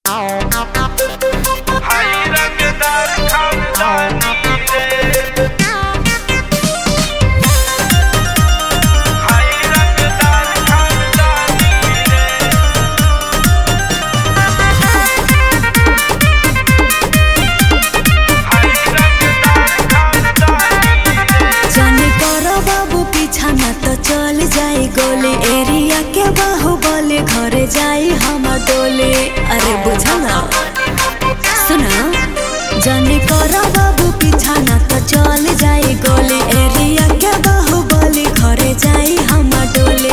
चल जाई गोली एरिया के बाहुबली घरे जाई हमर डोले। अरे बुझला सुना जाने करा बाबू पीछा ना तो चल जाई गोली एरिया के बाहुबली घरे जाई हमर डोले।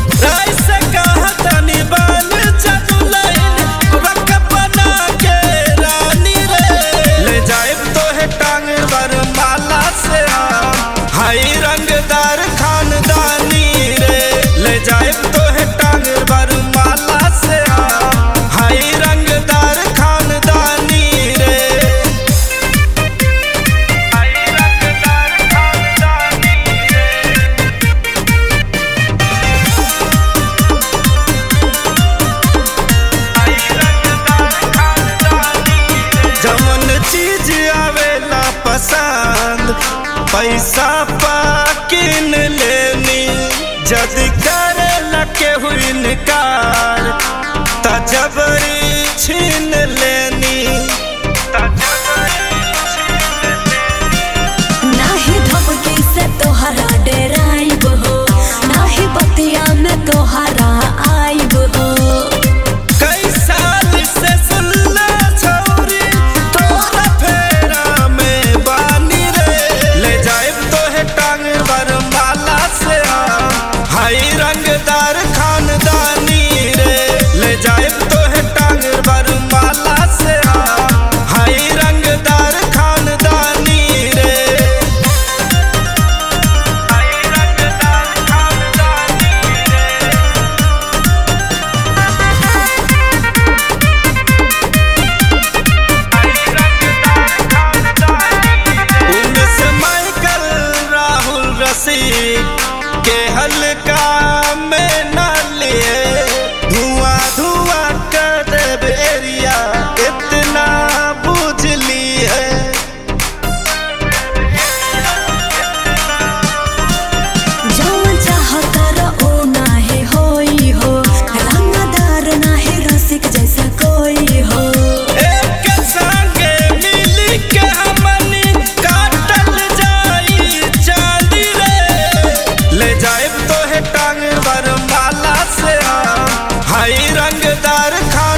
रंगदार खानदानी रे ले जाए तो है टांग बर माला से हाई रंगदार खानदानी रे हाई रंगदार खानदानी हाई रंगदार खानदानी जमन चीज आवेला पसंद पैसा किन लेनी जद करे लके हुई निकार तजबरी छीन लेनी नाही धमकी से तोहरा डराइब हो नाही बतिया में तोहरा आइब हो। कई साल से सुनला छौरी तोरा फेरा में बानी रे ले जाए तो है टांग बर माला से हाई रंगदार खानदानी रे ले जाए तो है टांग बर माला से हाई रंगदार खानदानी रे हाई रंगदार खानदानी रे उनसे माइकल राहुल रसिक के हल्का में ना लिए धुआं धुआं कर देव एरिया इतना बुझ ली है। जौन चाहता रहो नाहे होई हो रंगदार नाहे रसिक जैसा कोई हो। एक संगे मिली के हमनी काटल जाई चांदी रे ले जाए तो है टांग बर माला से हाई रंगदार खा